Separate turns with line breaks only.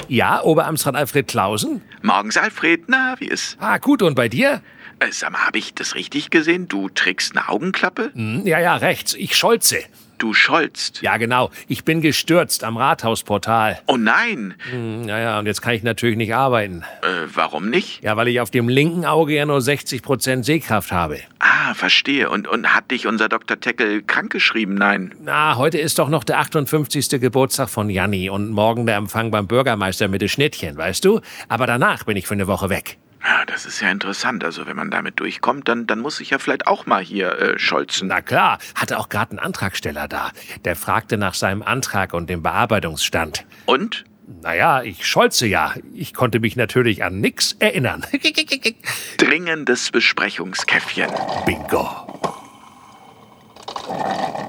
Ja, Oberamtsrat Alfred Clausen?
Morgens, Alfred. Na, wie ist?
Gut, und bei dir?
Sag mal, habe ich das richtig gesehen? Du trägst eine Augenklappe?
Ja, rechts. Ich scholze.
Du scholzt?
Ja, genau. Ich bin gestürzt am Rathausportal.
Oh nein!
Und jetzt kann ich natürlich nicht arbeiten.
Warum nicht?
Ja, weil ich auf dem linken Auge ja nur 60% Sehkraft habe.
Verstehe. Und hat dich unser Dr. Teckel krankgeschrieben? Nein.
Heute ist doch noch der 58. Geburtstag von Janni und morgen der Empfang beim Bürgermeister mit dem Schnittchen, weißt du? Aber danach bin ich für eine Woche weg.
Ja, das ist ja interessant. Also wenn man damit durchkommt, dann muss ich ja vielleicht auch mal hier scholzen.
Na klar, hatte auch gerade einen Antragsteller da. Der fragte nach seinem Antrag und dem Bearbeitungsstand.
Und?
Naja, ich scholze ja. Ich konnte mich natürlich an nix erinnern.
Dringendes Besprechungskäffchen.
Bingo.